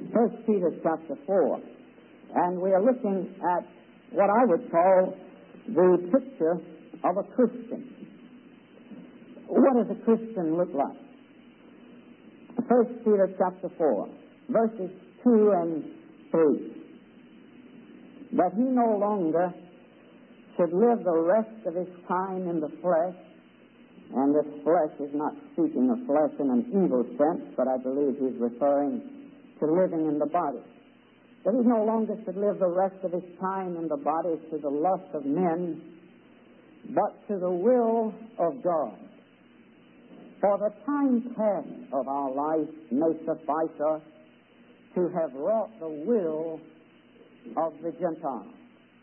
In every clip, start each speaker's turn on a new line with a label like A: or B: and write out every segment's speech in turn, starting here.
A: First Peter chapter 4, and we are looking at what I would call the picture of a Christian. What does a Christian look like? First Peter chapter 4, verses 2 and 3. That he no longer should live the rest of his time in the flesh, and this flesh is not speaking of flesh in an evil sense, but I believe he's referring to living in the body. That he no longer should live the rest of his time in the body to the lust of men, but to the will of God. For the time past of our life may suffice us to have wrought the will of the Gentiles.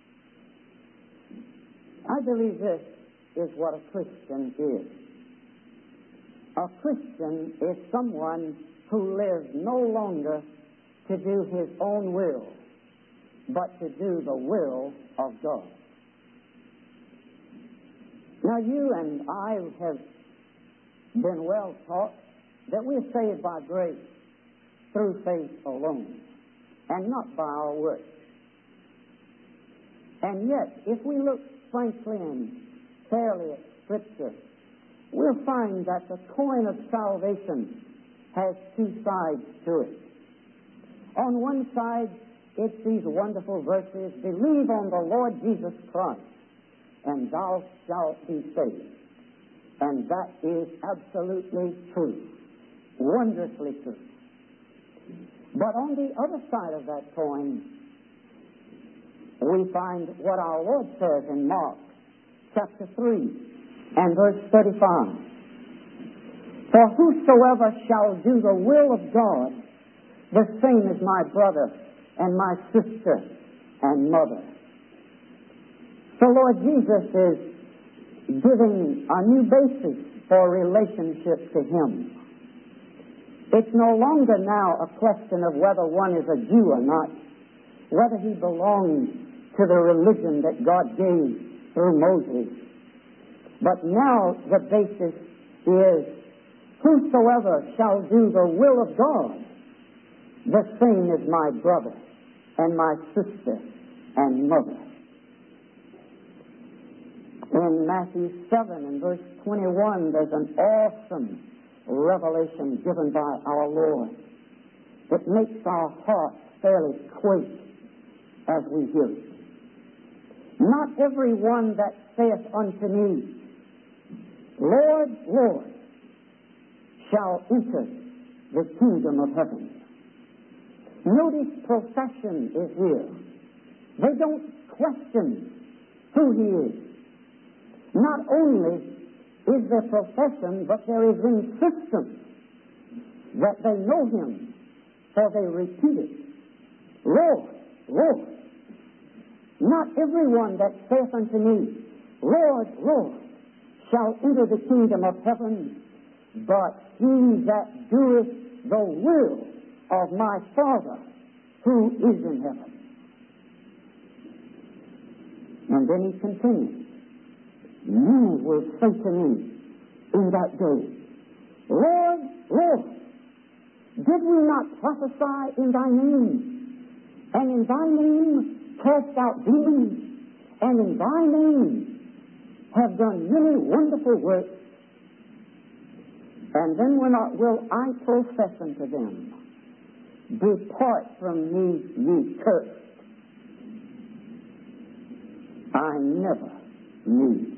A: I believe this is what a Christian is. A Christian is someone who lives no longer to do his own will, but to do the will of God. Now, you and I have been well taught that we're saved by grace through faith alone, and not by our works. And yet, if we look frankly and fairly at Scripture, we'll find that the coin of salvation has two sides to it. On one side, it's these wonderful verses, believe on the Lord Jesus Christ, and thou shalt be saved. And that is absolutely true, wondrously true. But on the other side of that coin, we find what our Lord says in Mark chapter 3 and verse 35. For whosoever shall do the will of God, the same is my brother and my sister and mother. So Lord Jesus is giving a new basis for relationship to Him. It's no longer now a question of whether one is a Jew or not, whether he belongs to the religion that God gave through Moses. But now the basis is, whosoever shall do the will of God, the same is my brother and my sister and mother. In Matthew 7 and verse 21, there's an awesome revelation given by our Lord that makes our hearts fairly quake as we hear it. Not every one that saith unto me, Lord, Lord, shall enter the kingdom of heaven. Notice profession is here. They don't question who He is. Not only is there profession, but there is insistence that they know Him, for they repeat it. Lord, Lord. Not everyone that saith unto me, Lord, Lord, shall enter the kingdom of heaven, but he that doeth the will of my Father who is in heaven. And then he continues, you will say to me in that day, Lord, Lord, did we not prophesy in thy name, and in thy name cast out demons, and in thy name have done many wonderful works? And then will I profess unto them, depart from me, ye cursed. I never knew you.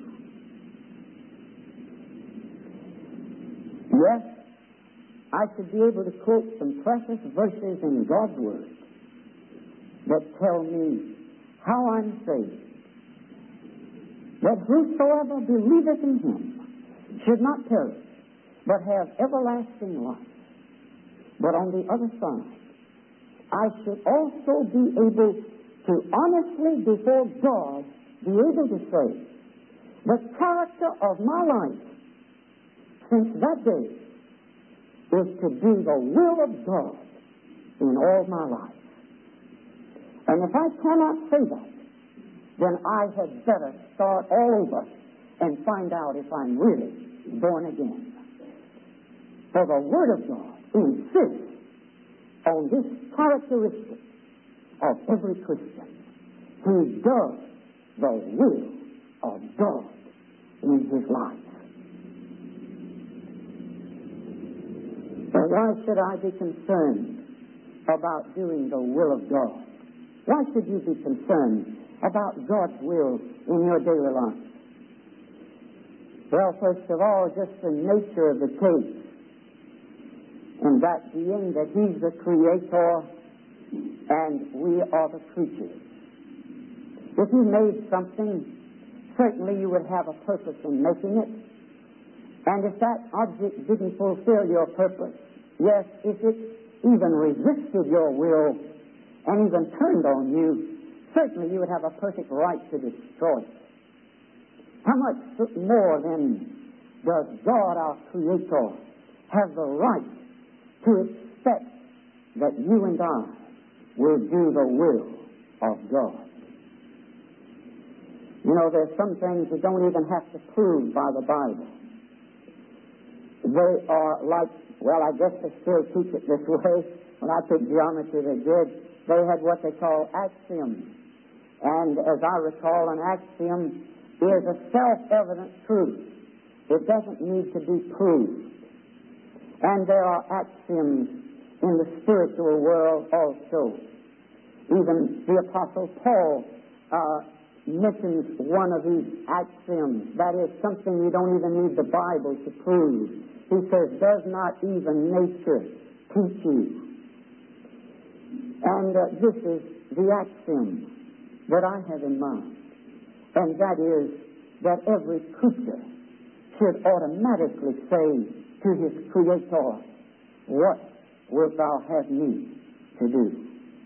A: Yes, I should be able to quote some precious verses in God's Word that tell me how I'm saved. That whosoever believeth in Him should not perish, but have everlasting life. But on the other side, I should also be able to honestly before God be able to say, the character of my life since that day is to do the will of God in all my life. And if I cannot say that, then I had better start all over and find out if I'm really born again. For the Word of God insists on this characteristic of every Christian. He does the will of God in his life. So why should I be concerned about doing the will of God? Why should you be concerned about God's will in your daily life? Well, first of all, just the nature of the case, and that being that He's the Creator and we are the creatures. If you made something, certainly you would have a purpose in making it. And if that object didn't fulfill your purpose, yes, if it even resisted your will and even turned on you, certainly you would have a perfect right to destroy it. How much more then does God, our Creator, have the right to expect that you and I will do the will of God? You know, there's some things you don't even have to prove by the Bible. They are like, well, I guess they still teach it this way. When I took geometry, they did. They had what they call axioms. And as I recall, an axiom is a self-evident truth. It doesn't need to be proved. And there are axioms in the spiritual world also. Even the Apostle Paul mentions one of these axioms. That is something you don't even need the Bible to prove. He says, does not even nature teach you? And this is the axiom that I have in mind. And that is that every creature should automatically say to his Creator, what wilt thou have me to do?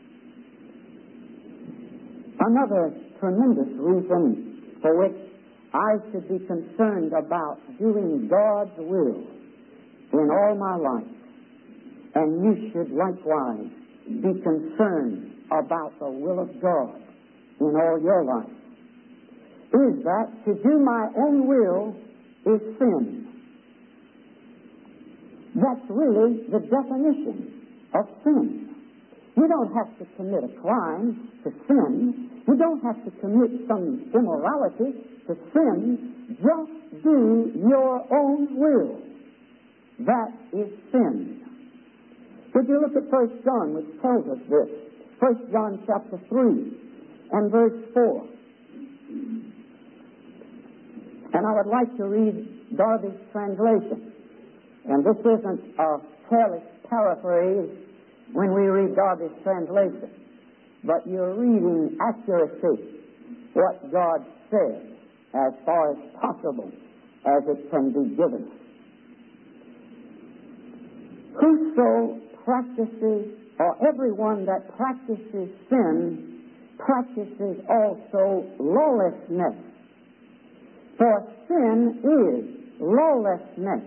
A: Another tremendous reason for which I should be concerned about doing God's will in all my life, and you should likewise be concerned about the will of God in all your life, is that to do my own will is sin. That's really the definition of sin. You don't have to commit a crime to sin. You don't have to commit some immorality to sin. Just do your own will. That is sin. Would you look at 1 John, which tells us this? 1 John chapter 3 and verse 4. And I would like to read Darby's translation. And this isn't a careless paraphrase when we read Darby's translation, but you're reading accuracy, what God said, as far as possible as it can be given. Whoso practices, or everyone that practices sin, practices also lawlessness. For sin is lawlessness.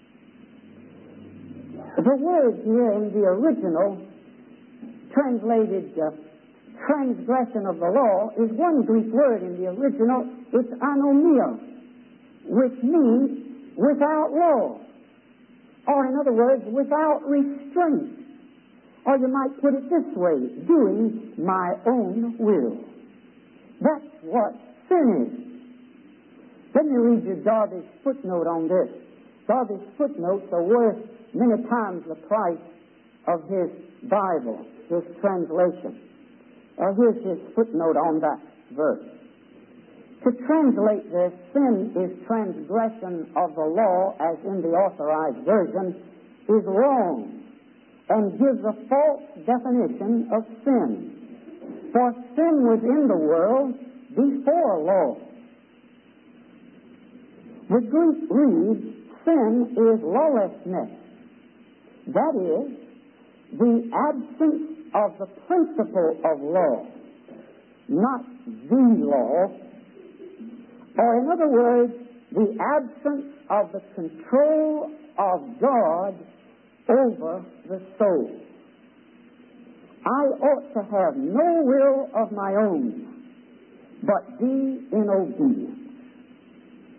A: The word here in the original, translated transgression of the law, is one Greek word in the original. It's anomia, which means without law. Or in other words, without restraint. Or you might put it this way, doing my own will. That's what sin is. Let me read you Darby's footnote on this. Darby's footnotes are worth many times the price of his Bible, his translation. Here's his footnote on that verse. To translate this, sin is transgression of the law, as in the Authorized Version, is wrong and gives a false definition of sin. For sin was in the world before law. The Greek reads, sin is lawlessness. That is, the absence of the principle of law, not the law, or in other words, the absence of the control of God over the soul. I ought to have no will of my own, but be in obedience.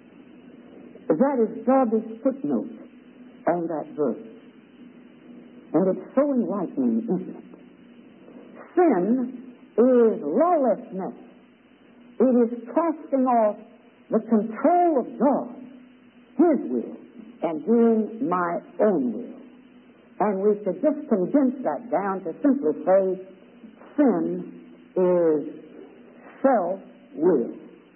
A: That is Darby's footnote on that verse. And it's so enlightening, isn't it? Sin is lawlessness. It is casting off the control of God, His will, and doing my own will. And we could just condense that down to simply say, sin is self-will.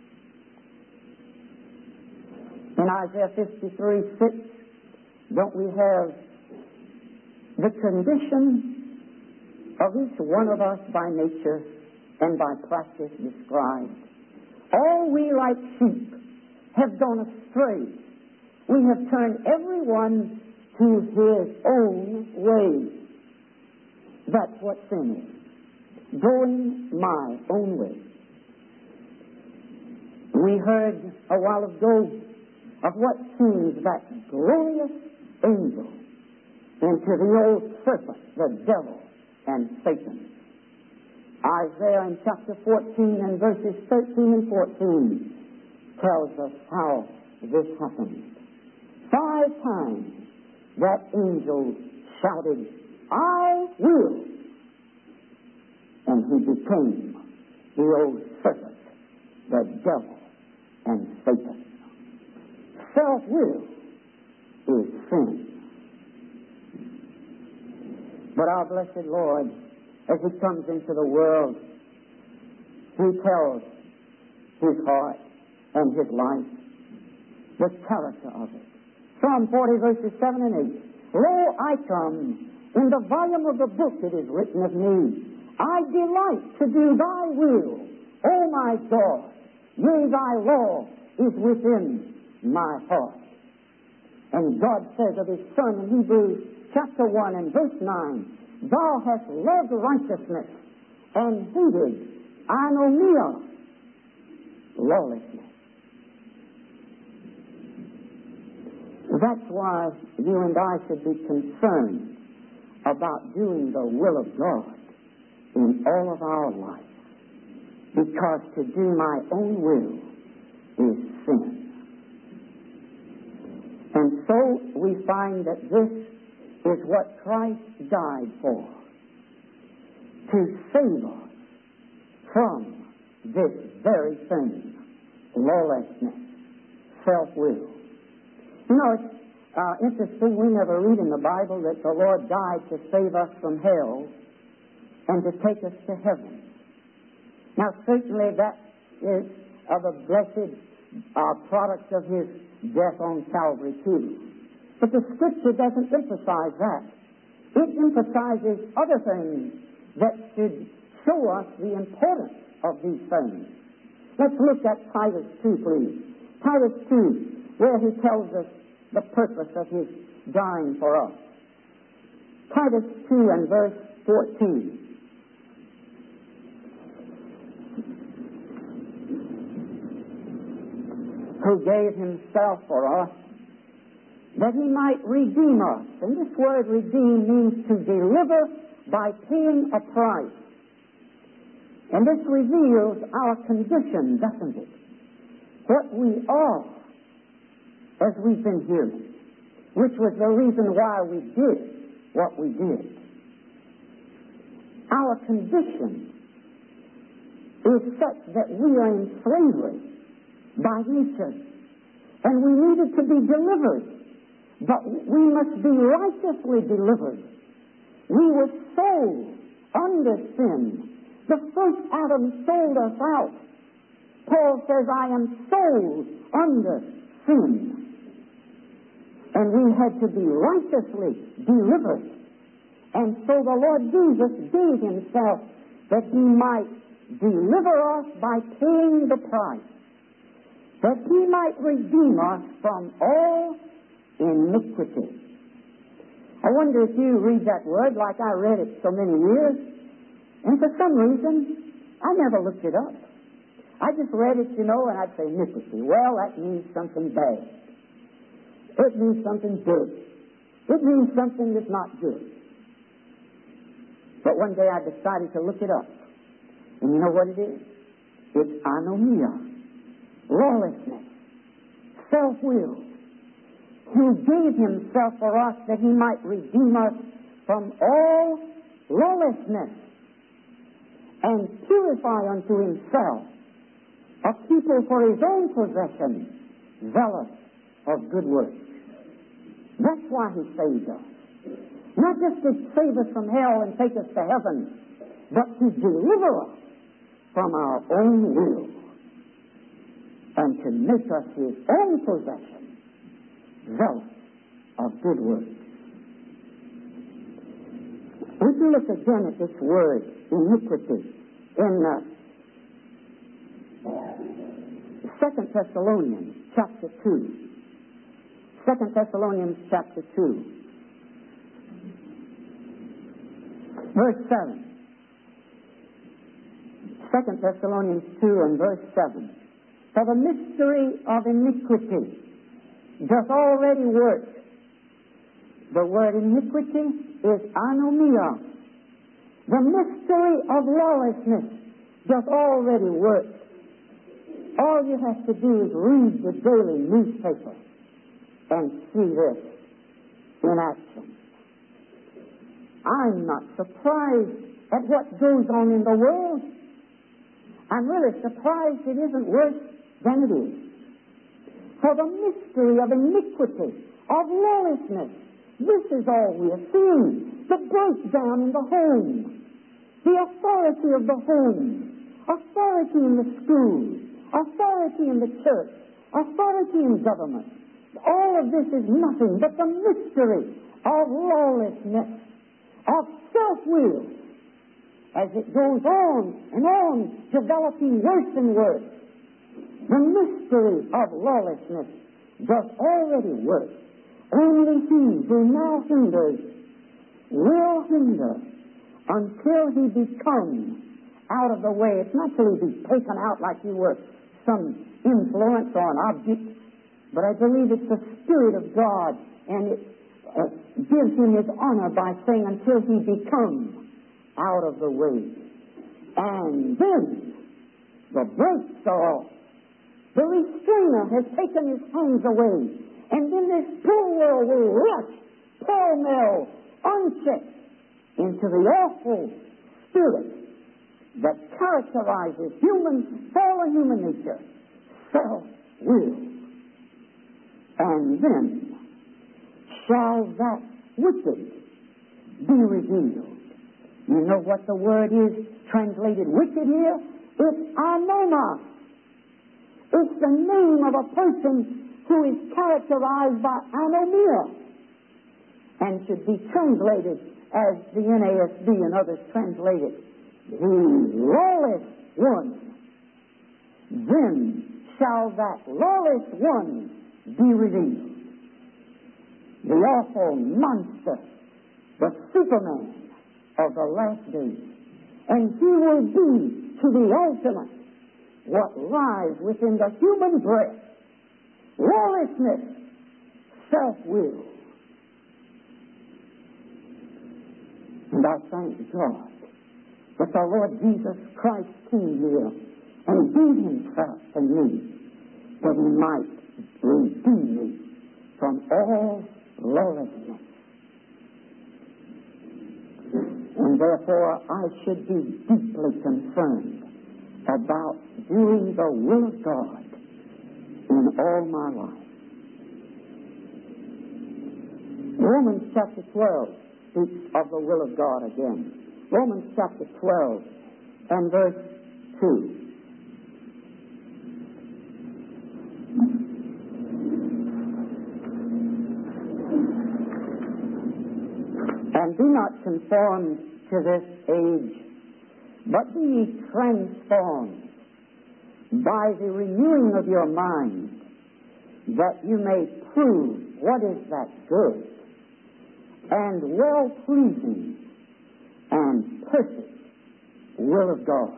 A: In Isaiah 53:6, don't we have the condition of each one of us by nature and by practice described? All we like sheep have gone astray. We have turned everyone to his own way. That's what sin is. Going my own way. We heard a while ago of what seems that glorious angel into the old serpent, the devil, and Satan. Isaiah in chapter 14 and verses 13 and 14 tells us how this happened. 5 times that angel shouted, I will. And he became the old serpent, the devil, and Satan. Self-will is sin. But our blessed Lord, as He comes into the world, He tells His heart and His life, the character of it. Psalm 40 verses 7 and 8. Lo, I come, in the volume of the book it is written of me. I delight to do thy will, O my God. Yea, thy law is within my heart. And God says of His Son in Hebrews chapter 1 and verse 9, Thou hast loved righteousness and hated anomia, lawlessness. That's why you and I should be concerned about doing the will of God in all of our life. Because to do my own will is sin. And so we find that this is what Christ died for. To save us from this very thing, lawlessness, self-will. You know, it's interesting, we never read in the Bible that the Lord died to save us from hell and to take us to heaven. Now, certainly that is of a blessed product of His death on Calvary, too. But the Scripture doesn't emphasize that. It emphasizes other things that should show us the importance of these things. Let's look at Titus 2, please. Titus 2, where he tells us the purpose of His dying for us. Titus 2 and verse 14. Who gave Himself for us, that He might redeem us. And this word redeem means to deliver by paying a price. And this reveals our condition, doesn't it? What we are, as we've been hearing, which was the reason why we did what we did. Our condition is such that we are in slavery by nature, and we needed to be delivered, but we must be righteously delivered. We were sold under sin. The first Adam sold us out. Paul says, I am sold under sin. And we had to be righteously delivered. And so the Lord Jesus gave Himself that He might deliver us by paying the price, that He might redeem us from all iniquity. I wonder if you read that word like I read it so many years, and for some reason, I never looked it up. I just read it, and I'd say iniquity. Well, that means something bad. It means something good. It means something that's not good. But one day I decided to look it up. And you know what it is? It's anomia, lawlessness, self-will. He gave Himself for us that He might redeem us from all lawlessness, and purify unto himself a people for his own possession, zealous of good works. That's why he saved us. Not just to save us from hell and take us to heaven, but to deliver us from our own will and to make us his own possession, zealous of good works. Would you look again at this word, iniquity, in 2 Thessalonians chapter 2. 2 Thessalonians chapter 2. Verse 7. 2 Thessalonians 2 and verse 7. For the mystery of iniquity doth already work. The word iniquity is anomia. The mystery of lawlessness doth already work. All you have to do is read the daily newspaper and see this in action. I'm not surprised at what goes on in the world. I'm really surprised it isn't worse than it is. For the mystery of iniquity, of lawlessness, this is all we are seeing. The breakdown in the home, the authority of the home, authority in the schools, authority in the church, authority in government. All of this is nothing but the mystery of lawlessness, of self-will, as it goes on and on, developing worse and worse. The mystery of lawlessness does already work. Only he who now hinders will hinder until he becomes out of the way. It's not till he be taken out like you were some influence or an object, but I believe it's the Spirit of God, and it gives him his honor by saying until he becomes out of the way. And then the brakes are off. The restrainer has taken his hands away, and then this whole world will rush pell-mell, unchecked, into the awful spirit that characterizes fallen human nature, self-will. And then shall that wicked be revealed. You know what the word is translated wicked here? It's anomos. It's the name of a person who is characterized by anomia and should be translated as the NASB and others translate it, the lawless one. Then shall that lawless one be revealed. The awful monster, the Superman of the last days. And he will be to the ultimate what lies within the human breast: lawlessness, self-will. And I thank God that the Lord Jesus Christ came here and gave himself to me that he might redeem me from all lawlessness. And therefore I should be deeply concerned about doing the will of God in all my life. Romans chapter 12 speaks of the will of God again. Romans chapter 12 and verse 2. And be not conformed to this age, but be ye transformed by the renewing of your mind, that you may prove what is that good and well-pleasing and perfect will of God.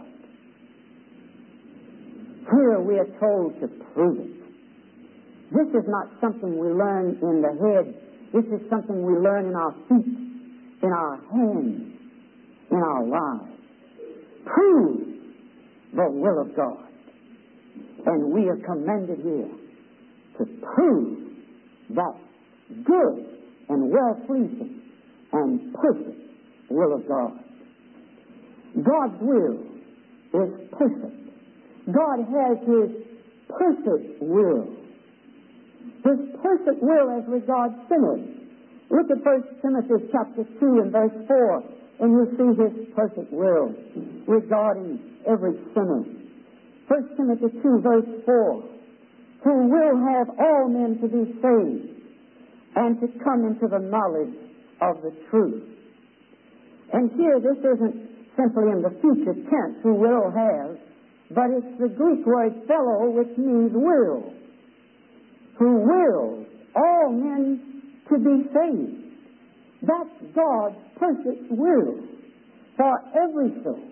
A: Here we are told to prove it. This is not something we learn in the head. This is something we learn in our feet, in our hands, in our lives. Prove the will of God. And we are commanded here to prove that good and well-pleasing and perfect will of God. God's will is perfect. God has His perfect will. His perfect will as regards sinners. Look at 1 Timothy chapter 2 and verse 4, and you'll see His perfect will regarding every sinner. 1 Timothy 2 verse 4, who will have all men to be saved and to come into the knowledge of the truth. And here this isn't simply in the future tense, who will have, but it's the Greek word fellow, which means will. Who wills all men to be saved. That's God's perfect will for every soul.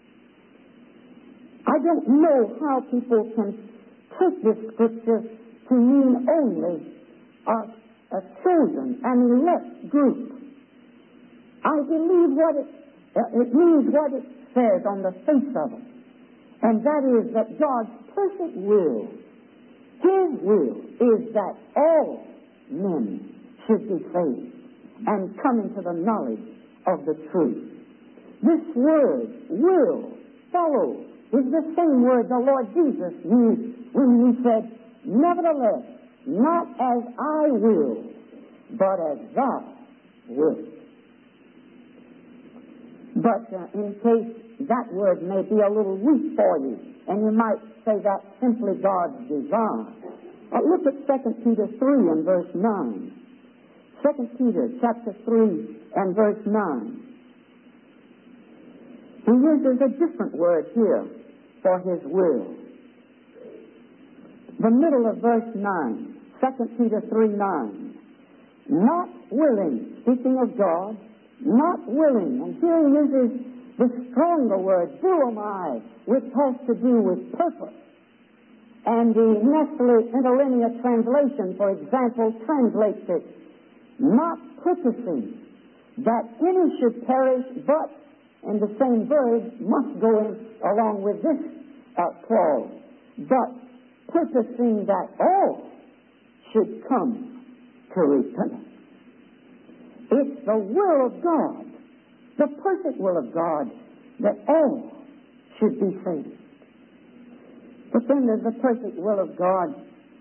A: I don't know how people can take this scripture to mean only a chosen and elect group. I believe what it means what it says on the face of it, and that is that God's perfect will, His will, is that all men should be saved and come into the knowledge of the truth. This word, will, fellow, is the same word the Lord Jesus used when He said, nevertheless, not as I will, but as Thou wilt. But in case that word may be a little weak for you, and you might say that's simply God's design, look at 2 Peter 3 and verse 9. 2 Peter chapter 3 and verse 9. He uses a different word here for His will. The middle of verse 9, 2 Peter 3, 9. Not willing, speaking of God, not willing, and here he uses the stronger word, boulomai, which has to do with purpose. And the Nestle Interlinear Translation, for example, translates it, not purposing that any should perish, but, and the same verb must go in along with this clause, but purposing that all should come to repentance. It's the will of God, the perfect will of God, that all should be saved. But then there's the perfect will of God.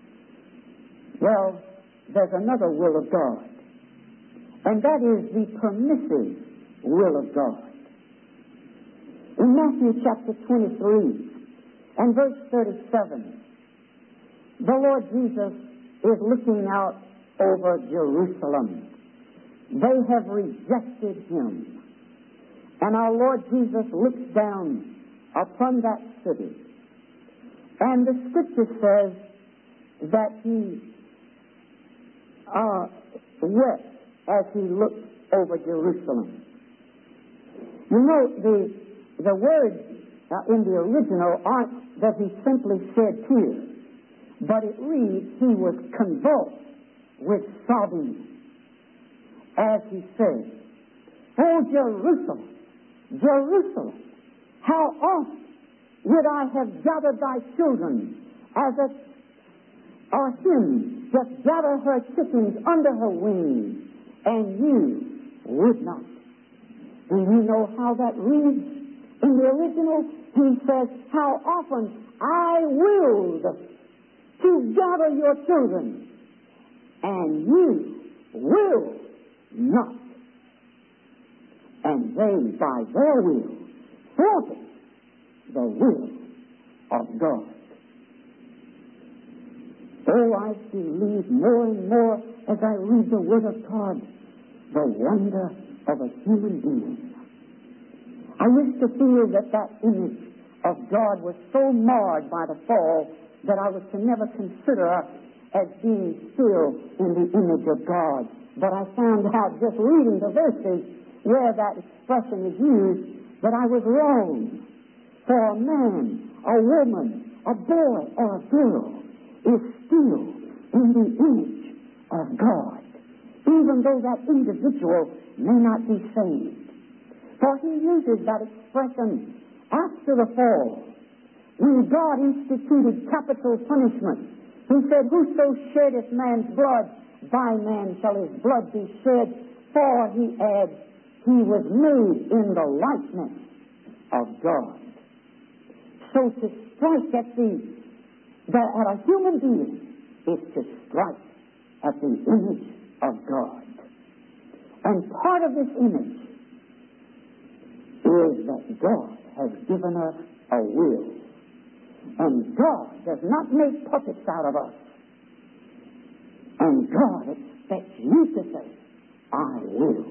A: Well, there's another will of God, and that is the permissive will of God. In Matthew chapter 23 and verse 37, the Lord Jesus is looking out over Jerusalem. They have rejected Him. And our Lord Jesus looks down upon that city. And the Scripture says that He wept as He looked over Jerusalem. You know, the words in the original aren't that He simply shed tears, but it reads, He was convulsed with sobbing as He said, "Oh, Jerusalem, Jerusalem, how oft would I have gathered thy children as a hen doth gather her chickens under her wings, and you would not." And you know how that reads in the original? He says, how often I willed to gather your children, and you will not. And they, by their will, thwarted the will of God. Oh, I believe more and more as I read the Word of God, the wonder of a human being. I used to feel that image of God was so marred by the fall that I was to never consider as being still in the image of God. But I found out just reading the verses where that expression is used that I was wrong. For a man, a woman, a boy, or a girl is still in the image of God, even though that individual may not be saved. For He uses that expression after the fall, when God instituted capital punishment. He said, "Whoso sheddeth man's blood, by man shall his blood be shed. For, he adds, he was made in the likeness of God. So to strike at a human being is to strike at the image of God. And part of this image is that God has given us a will. And God does not make puppets out of us. And God expects you to say, I will.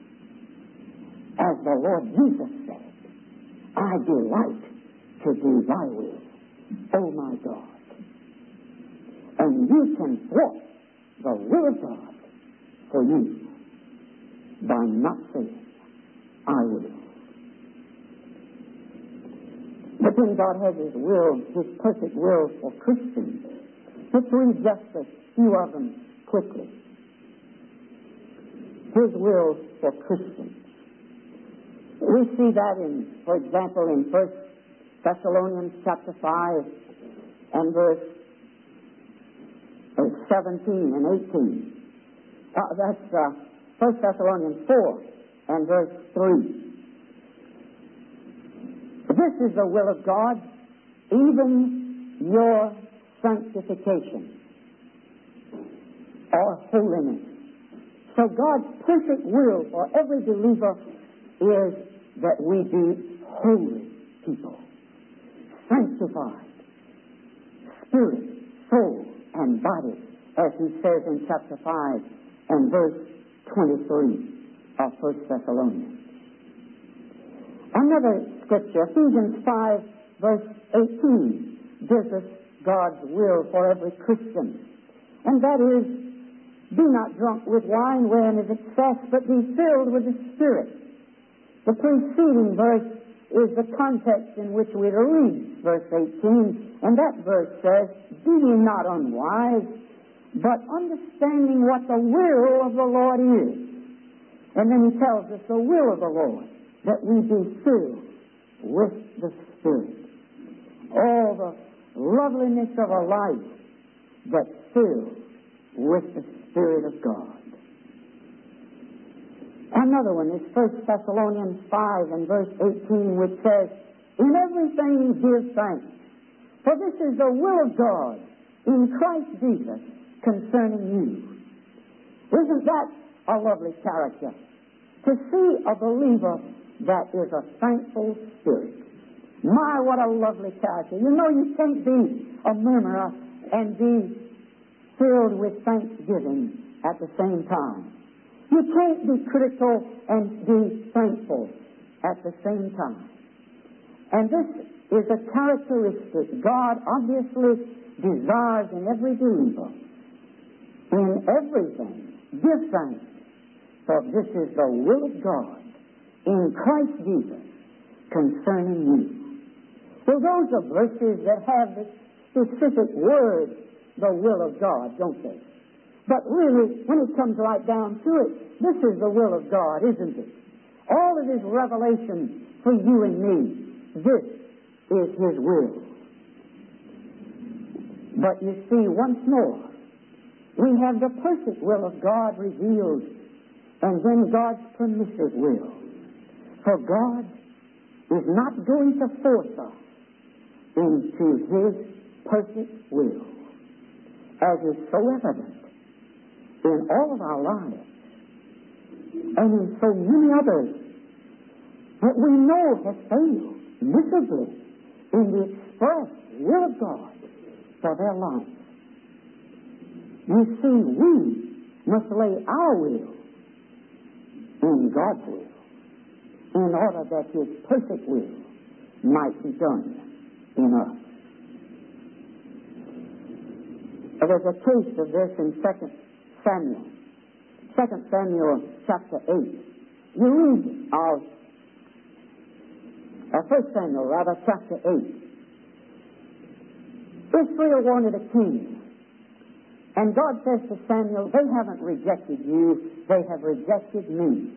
A: As the Lord Jesus said, I delight to do thy will, O my God. And you can thwart the will of God for you by not saying, I will. But then God has His will, His perfect will for Christians. Let's read just a few of them quickly. His will for Christians. We see that for example, in 1 Thessalonians chapter 5 and verse 17 and 18. That's 1 Thessalonians 4 and verse 3. This is the will of God, even your sanctification or holiness. So God's perfect will for every believer is that we be holy people, sanctified, spirit, soul, and body, as he says in chapter 5 and verse 23 of 1 Thessalonians. Another scripture, Ephesians 5, verse 18, gives us God's will for every Christian. And that is, be not drunk with wine wherein is excess, but be filled with the Spirit. The preceding verse is the context in which we read verse 18, and that verse says, be ye not unwise, but understanding what the will of the Lord is. And then he tells us the will of the Lord, that we be filled with the Spirit. All the loveliness of a life, but filled with the Spirit of God. Another one is 1 Thessalonians 5 and verse 18, which says, in everything give thanks, for this is the will of God in Christ Jesus concerning you. Isn't that a lovely character? To see a believer that is a thankful spirit. My, what a lovely character. You know, you can't be a murmurer and be filled with thanksgiving at the same time. You can't be critical and be thankful at the same time. And this is a characteristic God obviously desires in every believer. In everything, give thanks, for this is the will of God in Christ Jesus concerning you. Well, those are verses that have the specific word, the will of God, don't they? But really, when it comes right down to it, this is the will of God, isn't it? All of His revelation for you and me, this is His will. But you see, once more, we have the perfect will of God revealed, and then God's permissive will. For God is not going to force us into His perfect will, as is so evident in all of our lives and in so many others that we know have failed miserably in the express will of God for their lives. You see, we must lay our will in God's will in order that His perfect will might be done in us. There's a case of this in 2 Samuel. 2 Samuel chapter 8. You read of 1 Samuel, rather, chapter 8. Israel wanted a king. And God says to Samuel, they haven't rejected you, they have rejected me.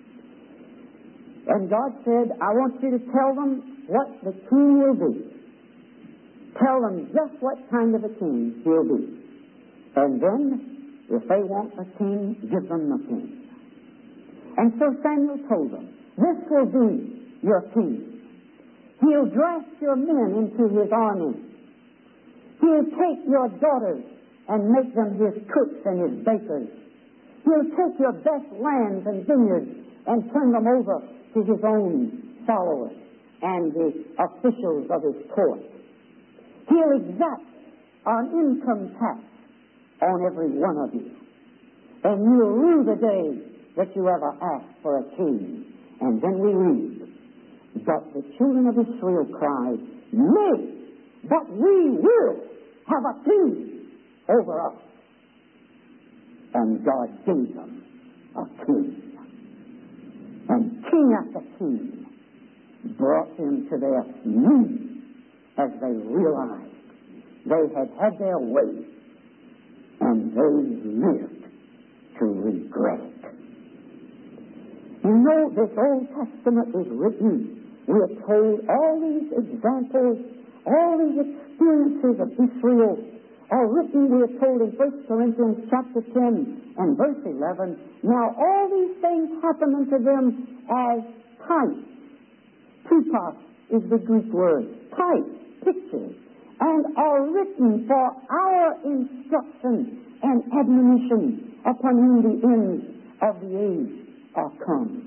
A: And God said, I want you to tell them what the king will be. Tell them just what kind of a king he'll be. And then, if they want a king, give them the king. And so Samuel told them, this will be your king. He'll draft your men into his army. He'll take your daughters and make them his cooks and his bakers. He'll take your best lands and vineyards and turn them over to his own followers and the officials of his court. He'll exact an income tax on every one of you. And you'll rue the day that you ever asked for a king. And then we read, but the children of Israel cried, nay, but we will have a king over us. And God gave them a king. And king after king brought them to their knees as they realized they had had their way and they lived to regret it. You know, this Old Testament is written. We are told all these examples, all these experiences of Israel are written, we are told in 1 Corinthians chapter 10 and verse 11. Now all these things happen unto them as types. Typos is the Greek word. Types, pictures, and are written for our instruction and admonition, upon whom the ends of the age are come.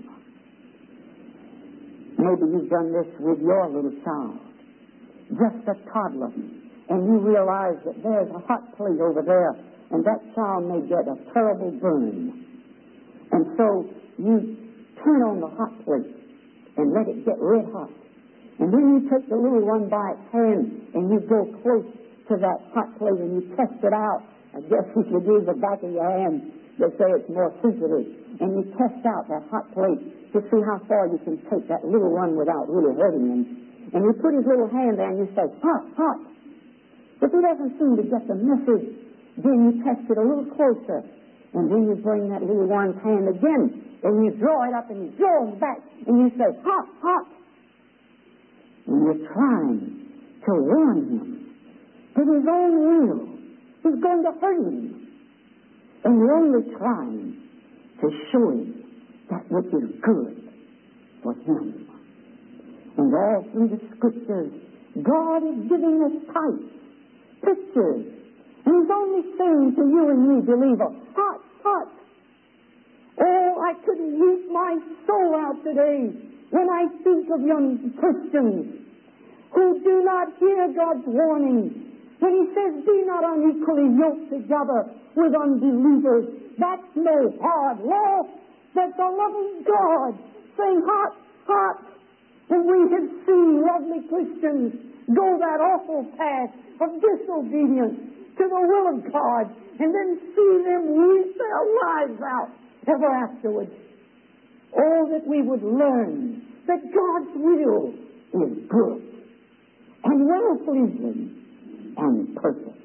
A: Maybe you've done this with your little child, just a toddler, and you realize that there's a hot plate over there, and that child may get a terrible burn. And so you turn on the hot plate and let it get red hot. And then you take the little one by its hand and you go close to that hot plate and you test it out. I guess if you use the back of your hand, they say it's more sensitive. And you test out that hot plate to see how far you can take that little one without really hurting him. And you put his little hand there and you say, hot, hot. If he doesn't seem to get the message, then you test it a little closer. And then you bring that little one's hand again and you draw it up and you draw it back and you say, hot, hot. And you're trying to warn him that his own will is going to hurt him. And you're only trying to show him that which is good for him. And all through the Scriptures, God is giving us types, pictures. And He's only saying to you and me, believer, hot, hot. Oh, I couldn't weep my soul out today when I think of young Christians who do not hear God's warning. When He says, be not unequally yoked together with unbelievers. That's no hard law. That's the love of God saying, hot, hot. And we have seen lovely Christians go that awful path of disobedience to the will of God and then see them weep their lives out ever afterwards. Oh, that we would learn that God's will is good and well-pleasing and perfect.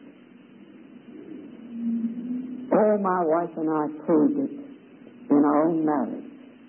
A: Oh, my wife and I proved it in our own marriage.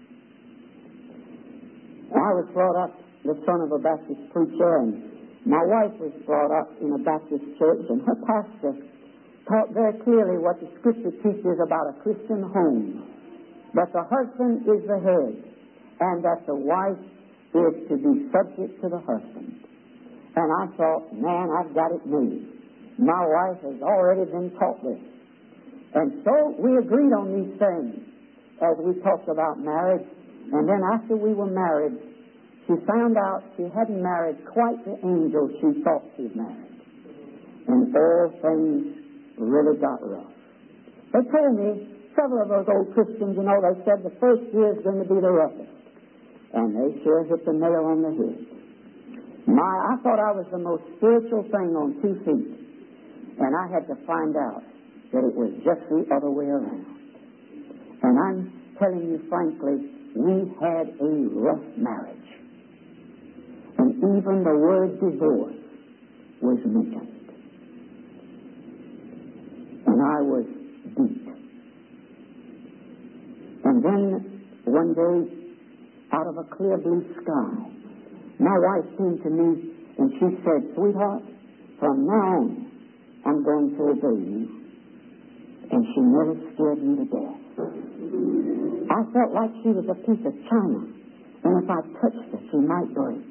A: I was brought up the son of a Baptist preacher, and my wife was brought up in a Baptist church, and her pastor taught very clearly what the Scripture teaches about a Christian home, that the husband is the head, and that the wife is to be subject to the husband. And I thought, man, I've got it made. My wife has already been taught this. And so we agreed on these things as we talked about marriage. And then after we were married, she found out she hadn't married quite the angel she thought she'd married. And all things really got rough. They told me, several of those old Christians, you know, they said the first year is going to be the roughest. And they sure hit the nail on the head. I thought I was the most spiritual thing on 2 feet. And I had to find out that it was just the other way around. And I'm telling you frankly, we had a rough marriage. And even the word divorce was mentioned. And I was beat. And then one day, out of a clear blue sky, my wife came to me and she said, sweetheart, from now on, I'm going to obey you. And she never scared me to death. I felt like she was a piece of china, and if I touched her, she might break.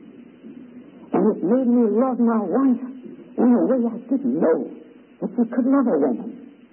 A: And it made me love my wife in a way I didn't know that you could love a woman.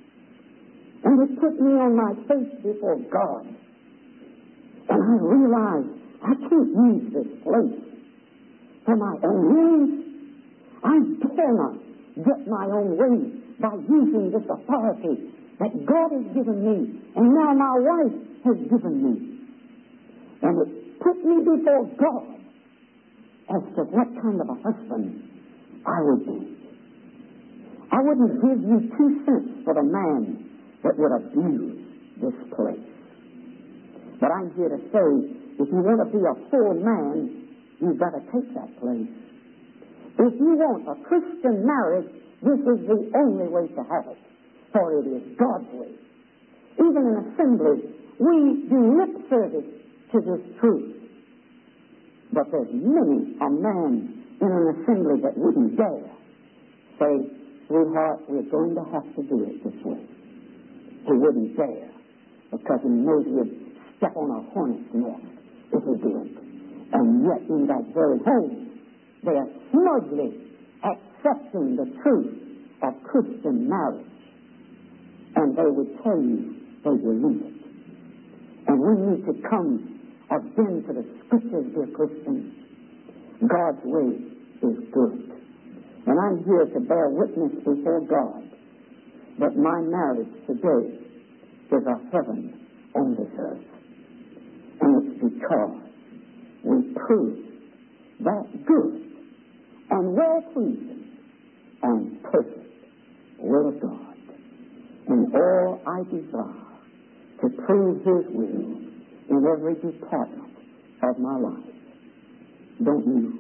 A: And it put me on my face before God. And I realized I can't use this place for my own ends. I dare not get my own way by using this authority that God has given me, and now my wife has given me. And it put me before God as to what kind of a husband I would be. I wouldn't give you 2 cents for the man that would abuse this place. But I'm here to say, if you want to be a full man, you've got to take that place. If you want a Christian marriage, this is the only way to have it, for it is God's way. Even in assembly, we do lip service to this truth. But there's many a man in an assembly that wouldn't dare say, sweetheart, we're going to have to do it this way. He wouldn't dare, because he knows he'd step on a hornet's nest if he did. And yet in that very home, they are smugly accepting the truth of Christian marriage. And they would tell you they believe it. And we need to come again to the Scriptures, dear Christians. God's way is good. And I'm here to bear witness before God that my marriage today is a heaven on this earth. And it's because we prove that good and well-pleasing and perfect will of God. And all I desire to prove His will in every department of my life. Don't you